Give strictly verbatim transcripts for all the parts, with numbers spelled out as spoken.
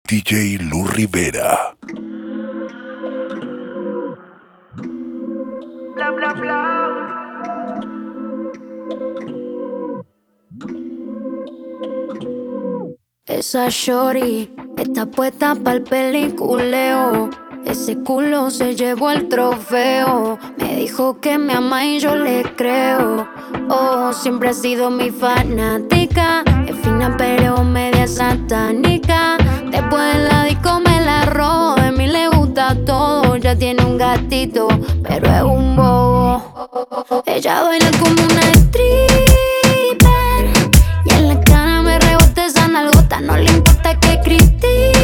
D J Lu Rivera. Bla, bla, bla. Esa shorty está puesta pa'l peliculeo. Ese culo se llevó el trofeo. Me dijo que me ama y yo le creo. Oh, siempre ha sido mi fanática. Es fina pero media satánica. Después de la disco me la robo. De mí le gusta todo. Ya tiene un gatito, pero es un bobo. Ella baila como una stripper. Y en la cara me rebota esa nalgota. No le importa que critiquen.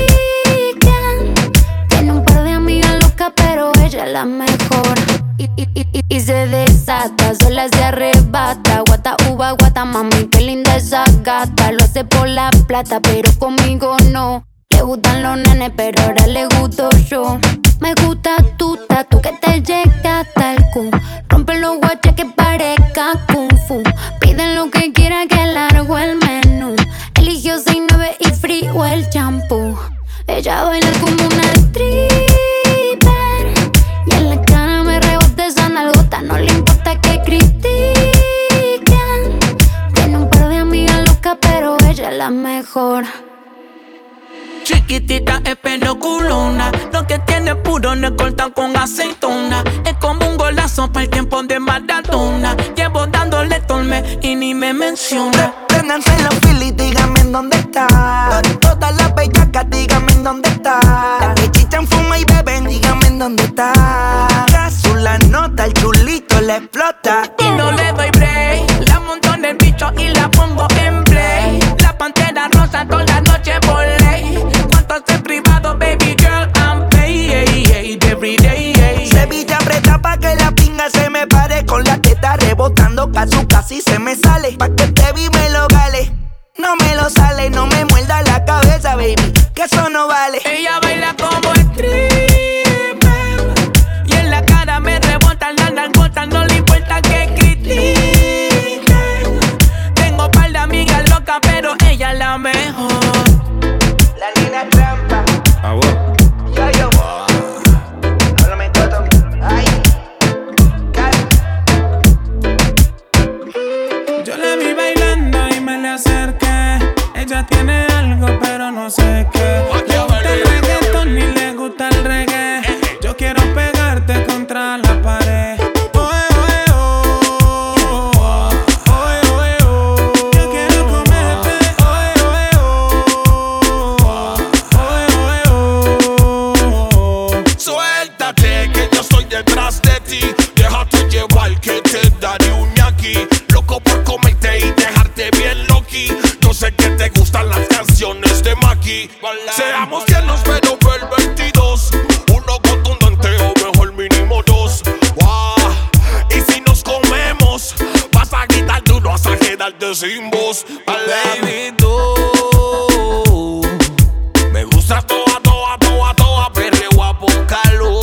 Tiene un par de amigas locas, pero ella es la mejor. Y, y, y, y, y se desata, sola se arrebata. Guata, uva, guata, mami, qué linda esa gata. Lo hace por la plata, pero conmigo no. Le gustan los nenes, pero ahora le gusto yo. Me gusta tu tatu, que te llega hasta el cu. Rompe los guaches que parezca kung fu. Piden lo que quieran, que largo el menú. Eligió seis nueve y frío el champú. Ella baila como una stripper. Y en la cara me rebota esa nalgota. No le importa que critiquen. Tiene un par de amigas locas, pero ella es la mejor. Chiquitita es pelo culona. Lo que tiene puro no es cortado con aceituna. Es como un golazo para el tiempo de Maradona. Llevo dándole tolme y ni me menciona. Préndanse los filis, díganme en dónde está. Todas las bellacas, díganme en dónde está. Las que chichan, fuman y beben, díganme en dónde está. Casu la nota, el chulito le explota. Y no le doy break. La monto en el bicho y la pongo en play. La pantera rosa toda la noche por ley. Cuántos en privado, baby girl, I'm pay, every day. Sevilla aprieta pa' que la pinga se me pare. Con la teta rebotando, casu casi se me sale. Pa' que te vi me lo gale. No me lo sale, no me muerda la cabeza, baby, que eso no vale. Ella baila como stripper. Y en la cara me rebota la nalgota. No le importa que critiquen. Tengo par de amigas locas, pero ella es la mejor. La nena trampa. Ah, bueno. Yo, yo. Háblame todo. Ay. Yo la vi bailando y me le acerqué. Ella tiene algo, pero no sé qué. Le gusta el reggaetón y le gusta el reggae. Yo quiero pegarte contra la pared. Oe, oe, oh. Oe, oe, oh. Yo quiero comerte. Oe, oe, oh. Oe, oe, oh. Suéltate que yo estoy detrás de ti. Déjate llevar que te daré un ñaki. Loco por comerte y dejarte bien loqui. Yo sé que te gustan las canciones de Maki. Seamos tiernos pero pervertidos. Uno contundente o mejor mínimo dos. Wow. Y si nos comemos, vas a gritar duro hasta quedarte sin voz. Baby, tú me gusta toda, toda, toda, toda, perreo a por calor.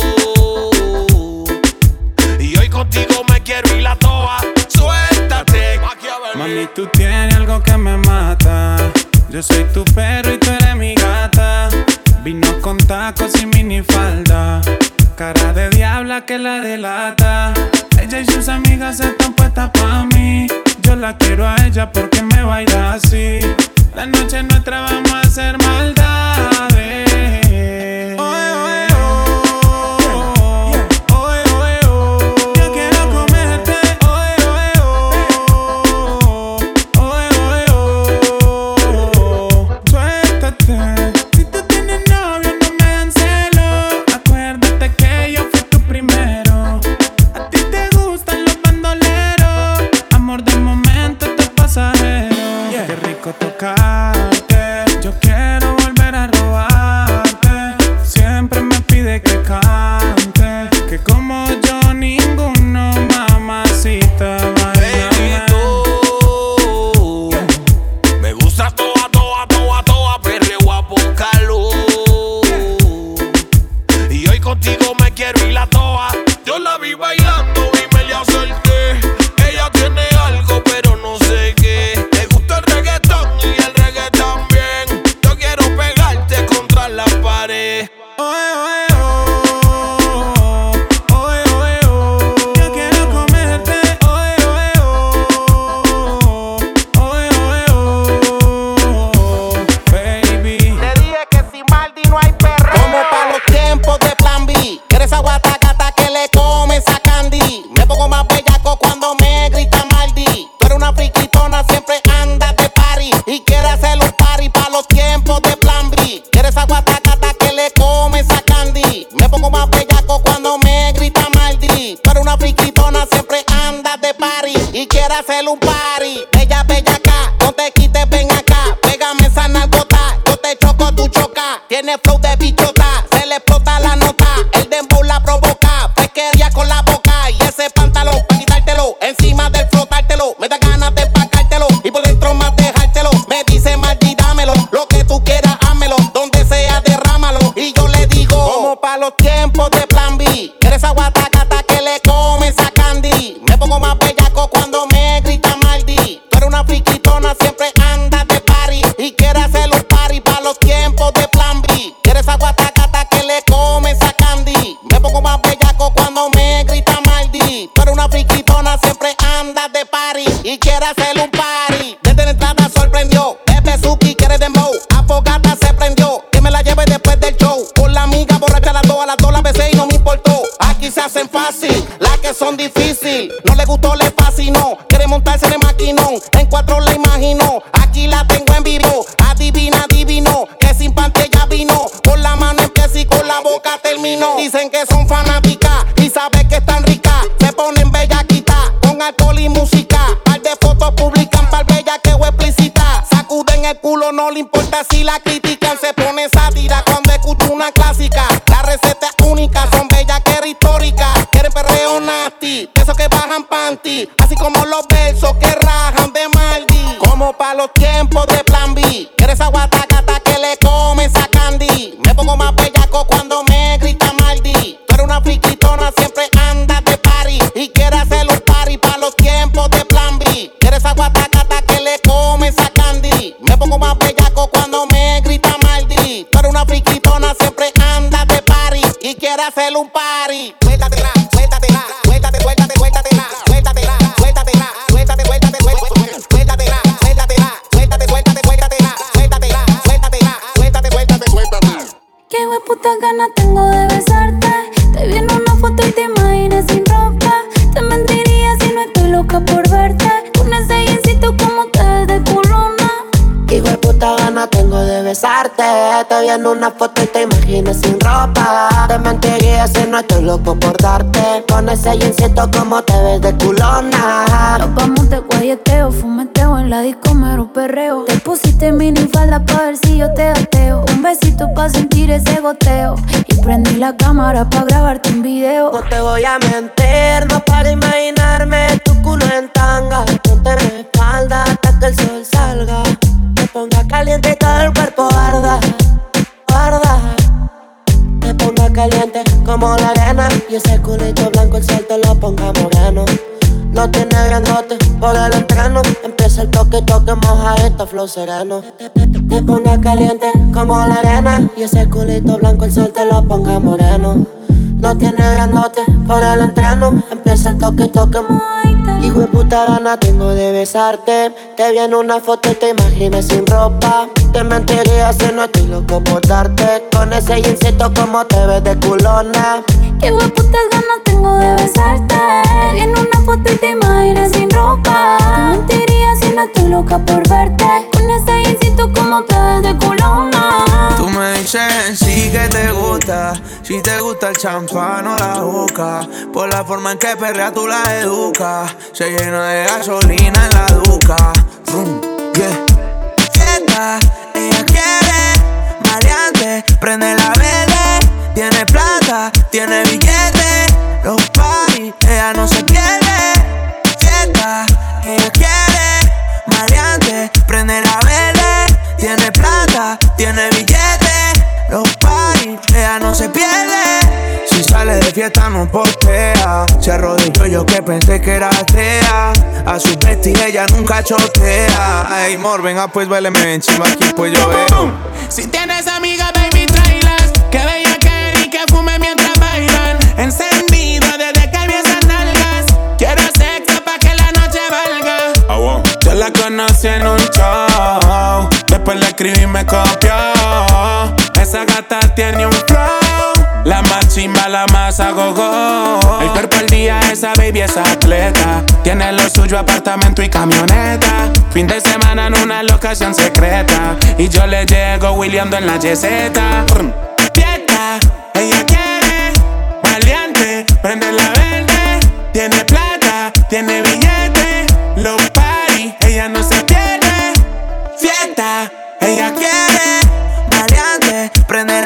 Y hoy contigo me quiero ir a toa. Suéltate. Mami, tú tienes algo que me mata. Yo soy tu perro y tú eres mi gata. Vino con tacos y minifalda. Cara de diabla que la delata. Ella y sus amigas están puestas pa' mí. Yo la quiero a ella porque me baila así. La noche nuestra vamos a hacer maldades. Oe, oe, oh. Oe, oe, oh. Yo quiero comerte. Oe, oe, oh. Oe, oe, oh. Suéltate. Si tú tienes novio, no me dan celo. Acuérdate que yo fui tu primero. A ti te gustan los bandoleros. Amor de momento, esto es pasajero. Qué rico tocarte. Yo quiero volver a robar. tiene flow de bichota, se le explota la nota. El dembow la provoca, pesquería con la boca. Y ese pantalón pa' quitártelo, encima del flotártelo. Me da ganas de empacártelo y por dentro más dejártelo. Me dice Mardi, dámelo, lo que tú quieras, hámelo. Donde sea, derrámalo. Y yo le digo, como pa' los tiempos de Plan B. Eres aguatacata que le come esa candy. Me pongo más bellaco cuando me grita Mardi. Tú eres una friquitona, siempre andas de party. Y quieres hacer un party pa' los tiempos de Plan B. Eres aguatacata que le come esa candy. Me pongo más bellaco cuando me grita Mardi. Tú eres una friquitona, siempre andas de party. Y quieres hacer un party. Desde la entrada sorprendió. Bebe Suki quiere dembow. Afogata se prendió. Que me la lleve después del show. Con la amiga borracha a las dos, a las dos la besé y no me importó. Aquí se hacen fácil, las que son difícil. No le gustó, le fascinó. Quiere montarse en el maquinón. En cuatro la imaginó. Aquí la tengo en vivo. Adivina, adivino. Que sin panty ella vino. Con la mano empieza y con la boca terminó. Dicen que son fanáticas y saben que están ricas. Se ponen bellaquitas con alcohol y música. Par de fotos publican par bellaqueo explícita. Sacuden el culo, no le importa si la critican. Se pone sátira cuando escucha una clásica. La receta es única, son bellaqueras históricas. Quieren perreo nasty, de esos que bajan panty. Así como los versos que rajan de Mardi. Como pa' los tiempos de Plan B. Eres aguatacata que le come esa candy. Me pongo más bellaco cuando me grita Mardi. Tú eres una friquitona, siempre andas de party. Y quieres hacer un party pa' los tiempos de Plan B. Eres aguatacata que le come esa candy. Me pongo más bellaco cuando me grita Mardi. Tú eres una friquitona, siempre andas de party. Y quieres hacer un party. Suéltatela, suéltatela, suéltate, suéltate, suéltatela, suéltatela, suéltatela, suéltate, suéltate, suéltatela, suéltatela, suéltate, suéltate, suéltatela, suéltatela, suéltatela, suéltate, suéltate, suéltatela. Qué hueputa gana tengo de besarte. Te vi en una foto y te imaginas sin ropa. Te mentiría si no estoy loca por verte. Con ese jeansito como te ves de culona. Qué hueputa gana tengo de besarte. Te vi en una foto y te imaginas sin ropa. Te mentiría si no estoy loco por darte. Con ese jeansito como te ves de culona. Nos vamos de guayeteo, fumeteo en la disco, mero perreo. Te pusiste mini falda pa' ver si yo te ateo. Un besito pa' sentir ese goteo. Y prendí la cámara pa' grabarte un video. No te voy a mentir, no para imaginarme tu culo en tanga. Ponte mi espalda hasta que el sol salga. Me ponga caliente y todo el cuerpo arda, arda. Me ponga caliente como la arena. Y ese culito blanco el sol te lo ponga moreno. Lo tiene grandote por el entreno. Empieza el toque, toque, moja esto, flow sereno. Me ponga caliente como la arena. Y ese culito blanco el sol te lo ponga moreno. Lo tiene grandote por el entreno. Empieza el toque, toque, hijo de puta gana tengo de besarte. Te vi en una foto y te imaginas sin ropa. Te mentiría si no estoy loco por darte. Con ese jeansito como te ves de culona. Qué hueputas ganas tengo de besarte. Te vi en una foto y te imaginas sin ropa. Te mentiría si no estoy loca por verte. Con ese jeansito como te ves de culona. Tú me dices sí que te gusta. Si te gusta el champán o la boca. Por la forma en que perrea tú la educas. Se llena de gasolina en la duca. Vroom, yeah. Fiesta, ella quiere maleante, prende la verde. Tiene plata, tiene billete. Los party, ella no se pierde. Fiesta, ella quiere maleante, prende la verde. Tiene plata, tiene billete. Los party, ella no se pierde. Si sale de fiesta no postea. Se arrodilló yo que pensé que era atea. A su bestia ella nunca chotea. Ay, mor, venga pues baileme encima aquí pues yo veo. Si tienes amigas, baby, tráelas. Que bella que y que fume mientras bailan. Encendido desde que vi esas nalgas. Quiero sexo pa' que la noche valga. Ah, wow. Yo la conocí en un show. Después le escribí y me copió. Esa gata tiene un flow. La más chimba, la más a gogo. El cuerpo al día, esa baby es atleta. Tiene lo suyo, apartamento y camioneta. Fin de semana en una locación secreta. Y yo le llego Williando en la yeseta. Fiesta, ella quiere maleante, prende la verde. Tiene plata, tiene billete. Los party, ella no se pierde. Fiesta, ella quiere maleante, prende la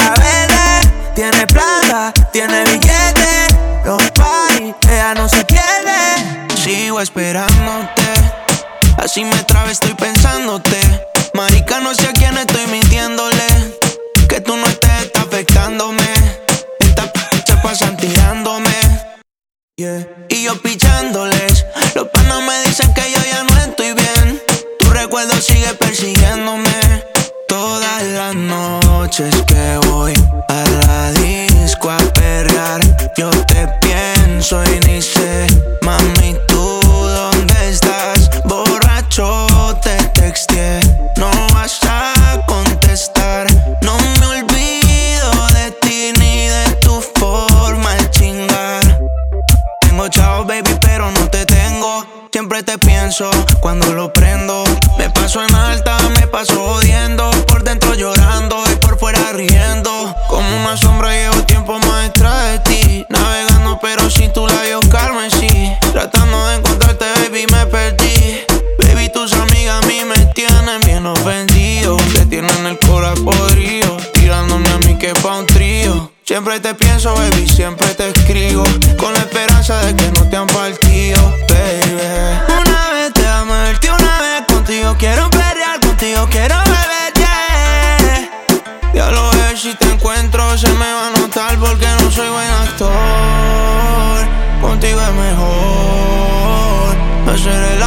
Yeah. Y yo pichándoles, los panas me dicen que yo ya no estoy bien. Tu recuerdo sigue persiguiéndome. Todas las noches que voy a la disco a perrear, yo te pienso y ni sé, mami, ¿tú dónde estás? Borracho te texteé, no vas a contestar. No me olvido de ti ni de tu forma de chingar. Tengo chao, baby, pero no te tengo. Siempre te pienso cuando lo prendo. Me paso en alta, me paso jodiendo. Por dentro llorando y por fuera riendo. Como una sombra llevo tiempo más detrás de ti. Navegando pero sin tu labio carmesí. Tratando de encontrarte, baby, me perdí. Baby, tus amigas a mí me tienen bien ofendido. Te tienen el corazón podrido, tirándome a mí que pa' un trío. Siempre te pienso, baby, siempre te escribo, con la esperanza de que no te han partido, baby. Una vez te amé, una vez contigo quiero pelear, contigo quiero beber, yeah. Ya lo ves, si te encuentro se me va a notar porque no soy buen actor. Contigo es mejor hacer el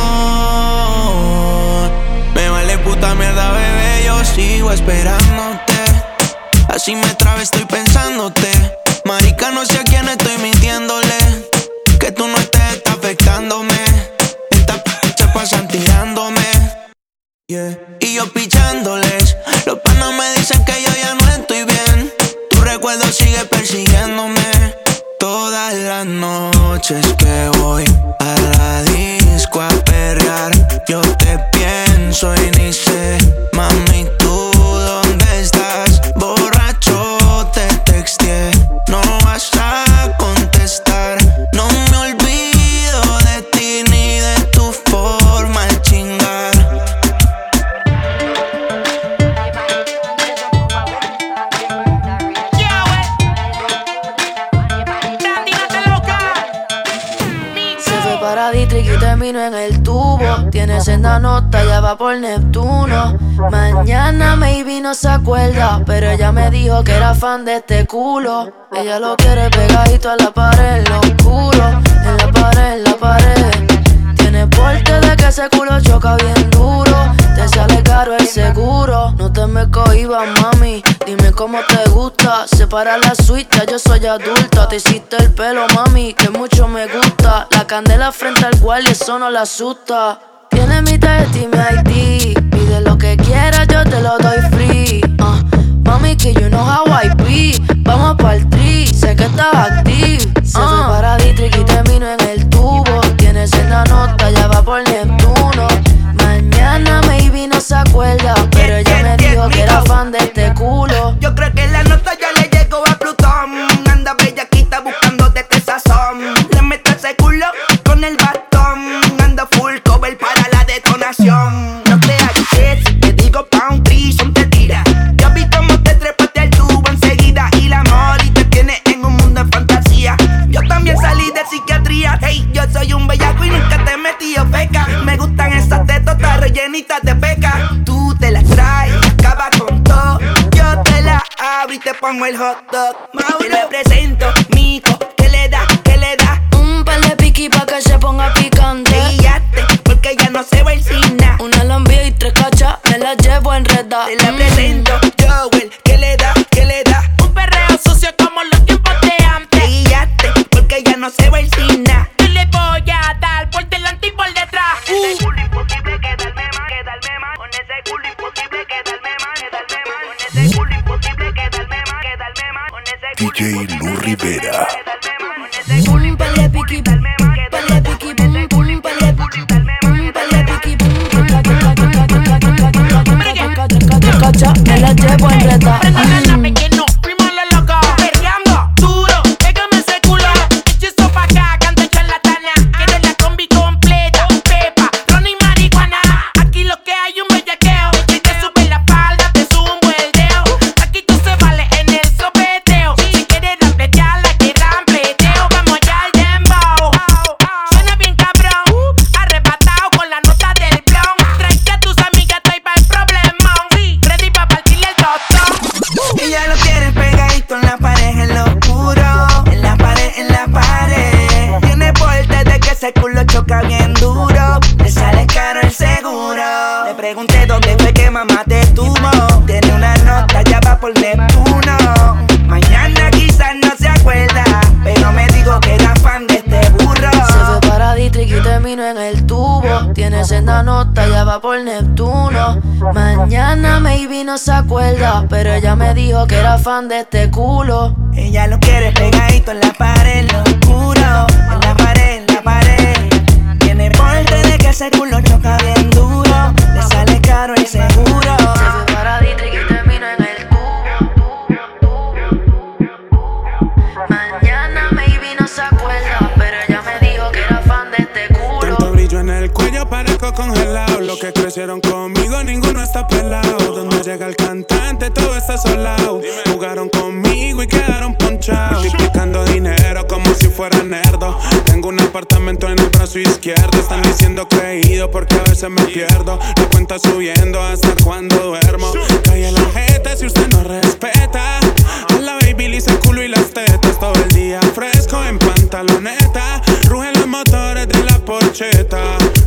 amor. Me vale puta mierda, bebé, yo sigo esperándote. Así me trabé, estoy pensándote. Marica, no sé a quién estoy mintiéndole. Que tú no estés, está afectándome. Estas p*** se pasan tirándome, yeah. Y yo pichándoles, los panas me dicen que yo ya no estoy bien. Tu recuerdo sigue persiguiéndome. Todas las noches que voy a la disco a perrear, yo te pienso y ni sé, mami, ¿tú dónde estás? Borracho te texteé, no vas a contestar. No me olvido de ti ni de tu forma de chingar. Se fue para Dietrich y terminó en el tubo. Tiene senda nota, ya va por Neptuno. Mañana maybe no se acuerda, pero ella me dijo que era fan de este culo. Ella lo quiere pegadito a la pared, en lo oscuro. En la pared, en la pared. Tiene porte de que ese culo choca bien duro. Te sale caro el seguro. No te me cohibas, mami, dime cómo te gusta. Separa la suite, ya yo soy adulta. Te hiciste el pelo, mami, que mucho me gusta. La candela frente al cual y eso no la asusta. Tiene mi tarjeta y mi I D. Pide lo que quieras, yo te lo doy free. uh, Mami, que you know how I be. Vamos pa'l tri, sé que estaba active. Se uh. fue para Dietrich y terminó en el tubo. Tiene senda nota, ya va por Neptuno. Mañana maybe no se acuerda, pero ella me dijo que era fan de este culo. Yo creo que la nota ya le llegó a Plutón. Anda bellaquita buscando de este sazón. Le meto ese culo con el bastón. Anda full cover para la detonación. No te hagas, si te digo pa' un trillón te tira. Yo vi cómo te trepaste al tubo enseguida. Y la moli te tiene en un mundo de fantasía. Yo también salí de psiquiatría. Hey, yo soy un bellaco y nunca te he metido feca. Me gustan esas tetotas rellenitas de peca. Tú te las traes, acaba con todo. Yo te la abro y te pongo el hot dog. Te le presento, mico, que le da, que le da. Un par de piqui pa' que se ponga picante. Guíate, porque ya no se va el cine. Una lambía y tres cachas, me las llevo enredada. Te la presento, Joel, que le da, que le da. Un perreo sucio como los tiempos de antes. Guíate, porque ya no se va el cine. Yo le voy a dar por delante y por detrás. Con ese culo imposible quedarme más, quedarme más. Con ese culo imposible quedarme más, quedarme más. Con ese culo imposible quedarme más, quedarme más. Con ese D J Lu Rivera. Un par de piqui, par de piqui, pum, pum, par de piqui, pum, par de piqui, pum, cacha, me la llevo enredada. Prende la nave que no, primo lo loco. Perreando, duro, pégame ese culo. Echa eso pa' acá, canto charlatana. Quiero la combi completa, pepa, ron y marihuana. Aquí lo que hay un bellaqueo. Si te sube la falda, te zumbo el dedo. Aquí tú se vale en el sopeteo. Si quieres rapetear, la que rampe. va por Neptuno. Mañana maybe no se acuerda, pero ella me dijo que era fan de este culo. Ella lo quiere pegadito en la pared, lo oscuro. En la pared, en la pared. Tiene porte de que ese culo choca bien duro. Le sale caro el seguro. Se fue para Dietrich y terminó en el tubo. Mañana maybe no se acuerda, pero ella me dijo que era fan de este culo. Tanto brillo en el cuello, parezco congelado. Los que crecieron conmigo, ninguno está pelado. Donde llega el cantante, todo está solado. Jugaron conmigo y quedaron ponchados. Multiplicando dinero como si fuera nerdo. Tengo un apartamento en el brazo izquierdo. Están diciendo creído porque a veces me pierdo. La cuenta subiendo hasta cuando duermo. Calle la jeta si usted no respeta. A la baby le hice el culo y las tetas. Todo el día fresco en pantaloneta. Rugen los motores de la porcheta.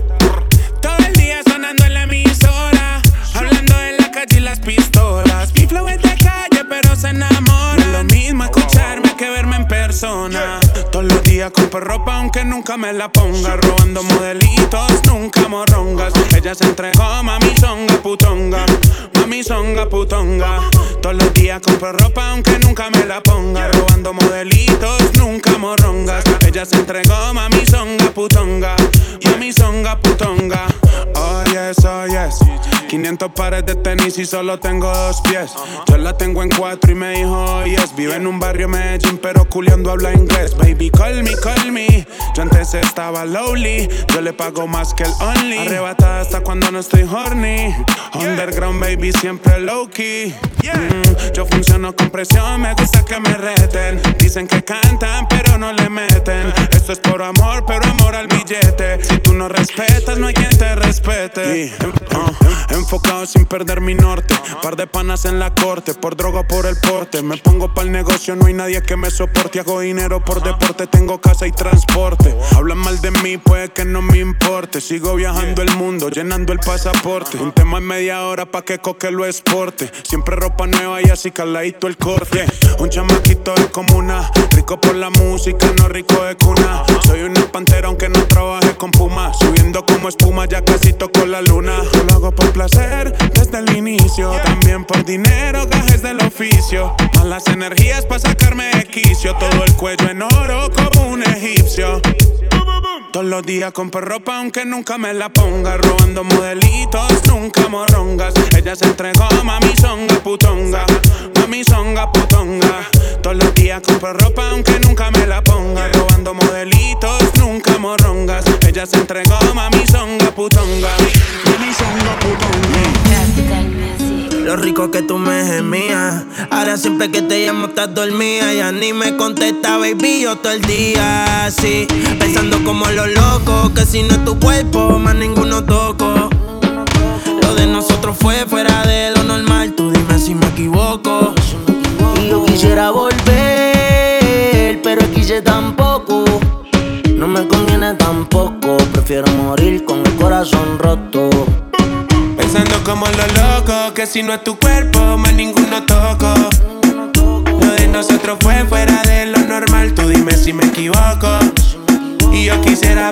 Todo el día sonando en la emisora. Hablando en la calle y las pistolas. Mi flow es de calle pero se enamora. No es lo mismo escucharme que verme en persona. Todos los días compro ropa aunque nunca me la ponga. Robando modelitos, nunca morrongas. Ella se entregó, mami songa putonga. Mami songa putonga. Todos los días compro ropa aunque nunca me la ponga. Robando modelitos, nunca morrongas. Ella se entregó, mami songa putonga. Mami songa putonga. Oh yes, oh yes. quinientos pares de tenis y solo tengo dos pies. Yo la tengo en cuatro y me dijo oh yes. Vive en un barrio Medellín pero culiando habla inglés. Baby call me, call me. Yo antes estaba lowly. Yo le pago más que el only. Arrebatada hasta cuando no estoy horny. Underground baby siempre low key. mm, Yo funciono con presión, me gusta que me reten. Dicen que cantan pero no le meten. Esto es por amor pero amor al billete. Si tú no respetas no hay quien te respete. yeah. uh, Enfocado sin perder mi norte. Par de panas en la corte. Por droga o por el porte. Me pongo pa'l negocio, no hay nadie que me soporte. Hago dinero por deporte, tengo casa y transporte. Hablan mal de mí, puede que no me importe. Sigo viajando el mundo, llenando el pasaporte. Un tema en media hora pa' que Coque lo exporte. Siempre ropa nueva y así caladito el corte. Un chamaquito de comuna. Rico por la música, no rico de cuna. Soy una pantera aunque no trabaje con Puma. Subiendo como espuma, ya casi toco la luna. Yo lo hago por placer desde el inicio. También por dinero, gajes del oficio. Malas energías pa' sacarme de quicio. Todo el cuello en oro como un egipcio. Todos los días compro ropa aunque nunca me la ponga. Robando modelitos, nunca morrongas. Ella se entregó, mami songa putonga. Mami songa putonga. Todos los días compro ropa aunque nunca me la ponga. Robando modelitos, nunca morrongas. Ella se entregó, mami songa putonga. Mami songa putonga. Lo rico que tú me gemías. Ahora siempre que te llamo estás dormida. Ya ni me contesta, baby, yo todo el día así, pensando como los locos. Que si no es tu cuerpo, más ninguno toco. Lo de nosotros fue fuera de lo normal. Tú dime si me equivoco. Y yo quisiera volver, pero quise tampoco. No me conviene tampoco. Prefiero morir con el corazón roto. Pensando como los locos, que si no es tu cuerpo, más ninguno toco. Lo de nosotros fue fuera de lo normal, tú dime si me equivoco. Y yo quisiera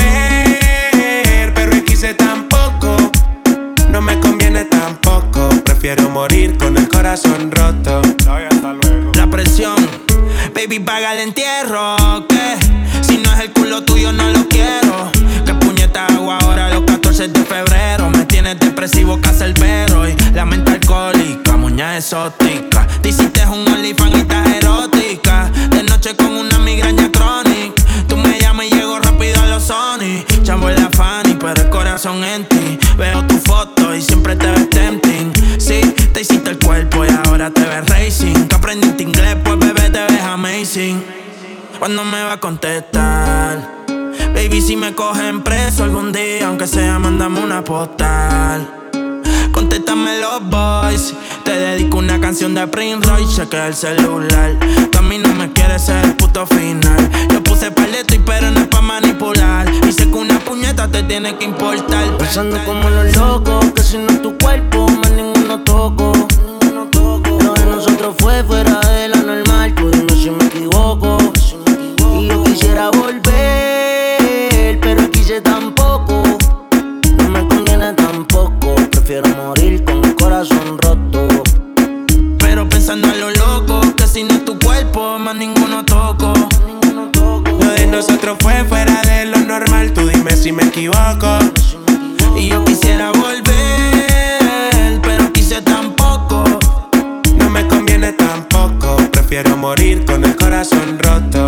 volver, pero quise tampoco. No me conviene tampoco, prefiero morir con el corazón roto. La presión, baby, paga el entierro, ¿qué? Si no es el culo tuyo no lo quiero. ¿Qué puñeta hago ahora los catorce de febrero? Me tienes depresivo, cacerbero y la mente alcohólica, muña exótica. Te hiciste un OnlyFans y estás erótica. De noche con una migraña crónica. Tú me llamas y llego rápido a los Sony. Chambo en la Fanny, pero el corazón en ti. Veo tu foto y siempre te ves tempting. Sí, te hiciste el cuerpo y ahora te ves racing. Que aprendiste inglés, pues bebé te ves amazing. ¿Cuándo me va a contestar? Baby, si me cogen preso algún día, aunque sea, mándame una postal. Contéstame los boys. Te dedico una canción de Prince Royce. Chequea el celular. Tú a mí no me quieres ser el puto final. Yo puse paleto y pero no es pa' manipular. Y sé que una puñeta te tiene que importar. Pensando como los locos, que si no es tu cuerpo, más ninguno toco. Lo de nosotros fue fuera de la normal. Tú dime si me equivoco. Y yo quisiera volver, pero quise tampoco. No me conviene tampoco. si no es tu cuerpo, más ninguno toco. Lo de nosotros fue fuera de lo normal, tú dime si me equivoco. Y yo quisiera volver, pero quise tampoco. No me conviene tampoco, prefiero morir con el corazón roto.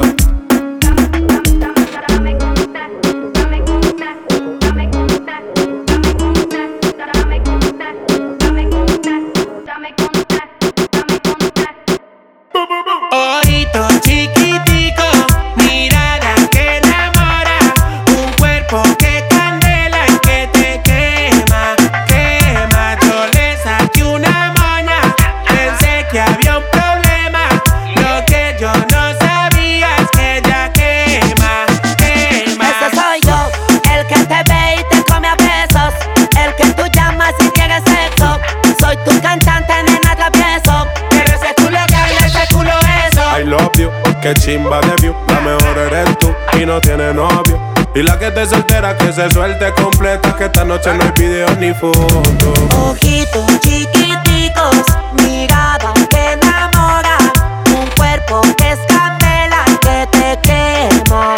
Ojito chiquitico, mirada que enamora, un cuerpo que candela y que te quema, quema. Yo le saqué una moña, pensé que había un problema. Lo que yo no sabía es que ella quema, quema. Ese soy yo, el que te ve y te come a besos, el que tú llamas si quieres sexo. Soy tu cantante, nena travieso, pero ese culo que ese culo eso. I love you, que chimba de view. La mejor eres tú y no tiene novio. Y la que te soltera que se suelte completa, que esta noche no hay video ni foto. Ojitos chiquiticos, mirada que enamora, un cuerpo que es candela y que te quema,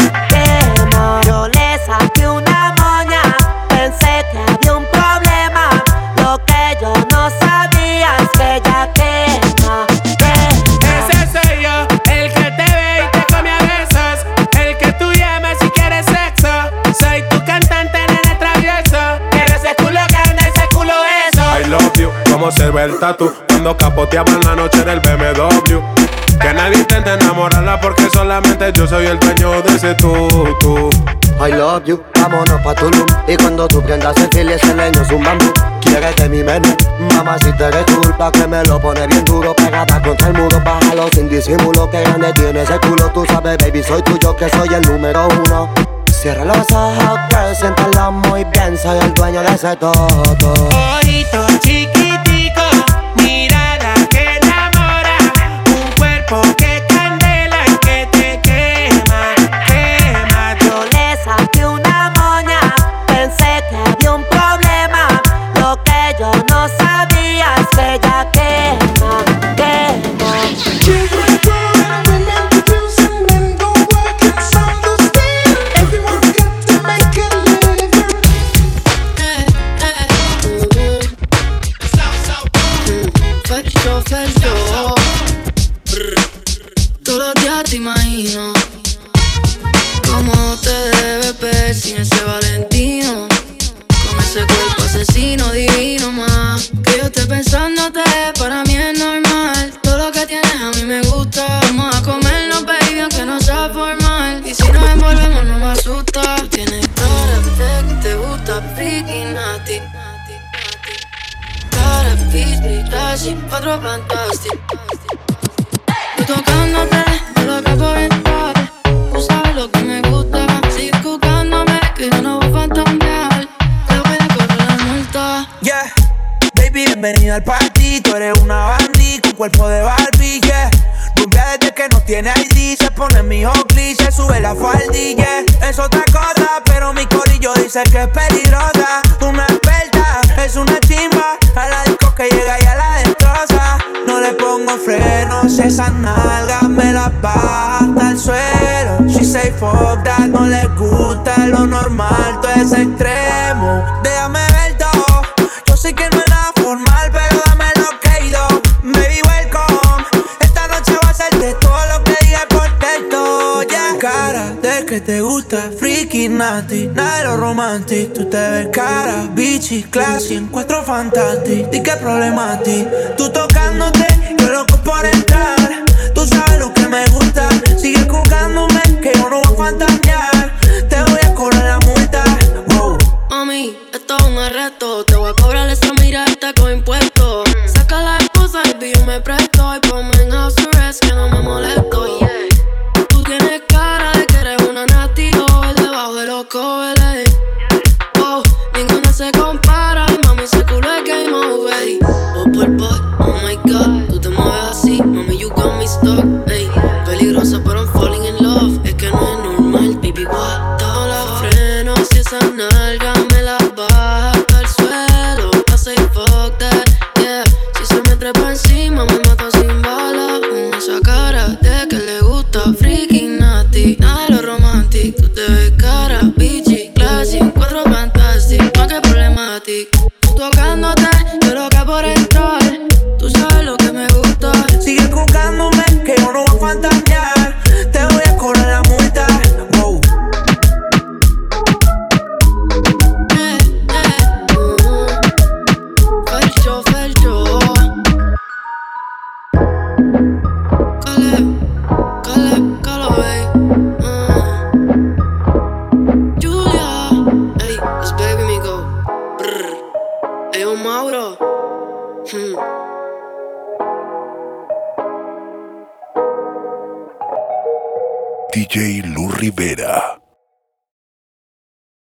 quema. Yo le saqué una moña, pensé que había un problema. Lo que yo no sabía es que ella quema, quema. Ese soy yo, el que te ve y te come a besos, el que tú llamas si quieres sexo. Soy tu cantante, nene travieso, pero ese culo que anda, ese culo eso. I love you, como se ve el tatu cuando capoteaban la noche en el B M W. Que nadie intente enamorarla porque solamente yo soy el dueño de ese tutu. I love you, vámonos pa' Tulum. Y cuando tú prendas el fil y ese leño es un bambú. Quieres de mi menú, mamá si te eres culpa que me lo pone bien duro. Pegada contra el muro, bájalo sin disimulo. Que grande tiene ese culo, tú sabes baby, soy tuyo que soy el número uno. Cierra los ojos, girl, siéntalo muy bien, soy el dueño de ese todo. Ojito chiquitico, mirada que enamora, un cuerpo que candela y que te quema, quema. Yo le saqué una moña, pensé que había un problema. Lo que yo no sabía es que ella quema, quema. Todos los días te imagino cómo te debes ver sin ese Valentino, con ese cuerpo asesino divino más. Que yo esté pensándote, para mí es normal. Todo lo que tienes a mí me gusta. Vamos a comernos, baby, aunque no sea formal. Y si nos envolvemos no me asusta. Tú tienes cara de que te gusta freaky nasty. Cara bitch, flashy, otro fantastic. Tú tocándote, yo loca por entrar. Tú sabes lo que me gusta. Sigue buscándome, que yo no voy a fantasear. Te voy a correr la multa. Yeah, baby, bienvenida al party. Tú eres una bandit con cuerpo de Barbie, yeah. Rumbia desde que no tiene I D. Se pone mi Oakley, se sube la faldilla. Es otra cosa, pero mi corillo dice que es peligrosa. Una experta, es una chimba. A la disco que llega y a la destroza. No le pongo frenos, esas nalgas me las baja hasta el suelo. She say fuck that, no le gusta lo normal, todo es extremo. Déjame ver todo, yo sé que no es nada formal, pero dame lo que he ido. Baby, welcome, esta noche va a ser de todo lo que diga por texto, yeah. Cara de que te gusta, freaky, nasty, nada de lo romantic. Tú te ves cara, bitchy, classy, encuentro fantastic. ¿Y qué problema a ti? Tú tocándote, yo loco por entrar. Tú sabes lo que me gusta, sigue jugándome, que yo no voy a fantasear. Te voy a cobrar la multa, wow. Mami, esto es un arresto. Te voy a cobrar esa mirada con impuestos. Saca la esposa y yo me presto. Y ponme en house arrest que no me molesto, yeah. Tú tienes cara de que eres una nasty over debajo de los covers. Wow, ninguna se compara. Mami, ese culo es game over. Oh, por boy, oh my god. Tú te mueves así, mami, you got me stuck. Ey, peligrosa pero I'm falling in love. Es que no es normal, baby, what? Todos los frenos y esa nalga me la baja hasta el suelo. I say fuck that, yeah. Si se me trepa encima me mata sin bala. Con esa cara duro. Hmm. D J Lu Rivera.